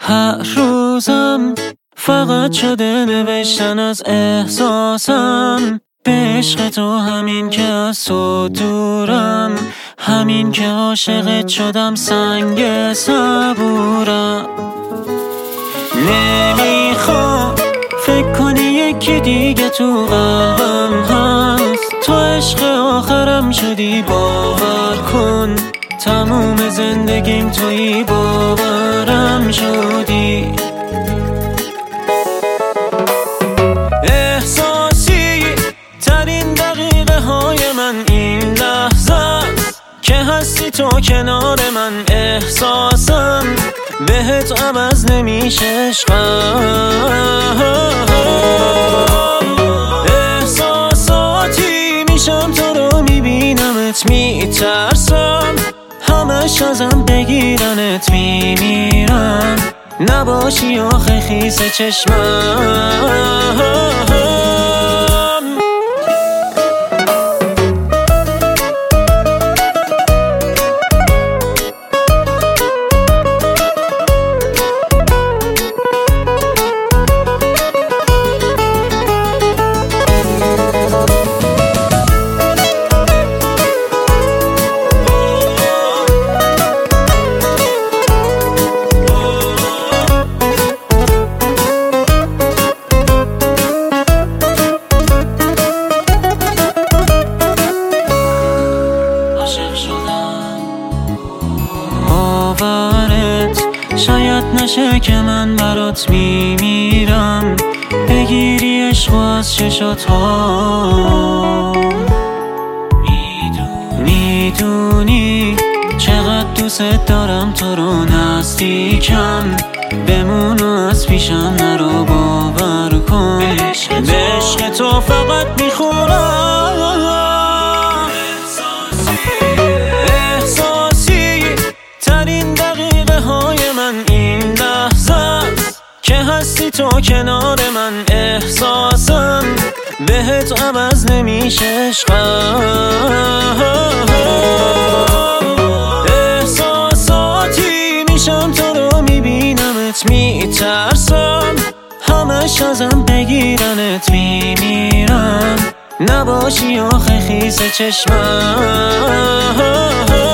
هر روزم فقط شده نوشتن از احساسم، به عشق تو، همین که از تو دورم، همین که عاشقت شدم سنگ صبورم. نمیخوام فکر کنی یکی دیگه تو قلبم هست، تو عشق آخرم شدی باور کن، تموم زندگیم تویی باورم شدی. احساسی ترین دقیقه های من این لحظه است که هستی تو کنار من، احساسم بهت عوض نمیشه عشقم. احساساتی میشم تو رو میبینمت میترسم، همش ازم بگیرنت میمیرم، نباشی آخه خیس چشمم. باورت شاید نشه که من برات میمیرم، بگیری عشق از چشات ها. میدونی چقدر دوست دارم تو رو نزدیکم، بمون و از پیشم نرو باور کن، به عشق تو فقط میخورم. ترین دقیقه های من این لحظه است که هستی تو کنار من، احساسم بهت عوض نمیشه عشقم. احساساتی میشم تو رو میبینمت میترسم، همش ازم بگیرنت میمیرم، نباشی آخه خیس چشمم.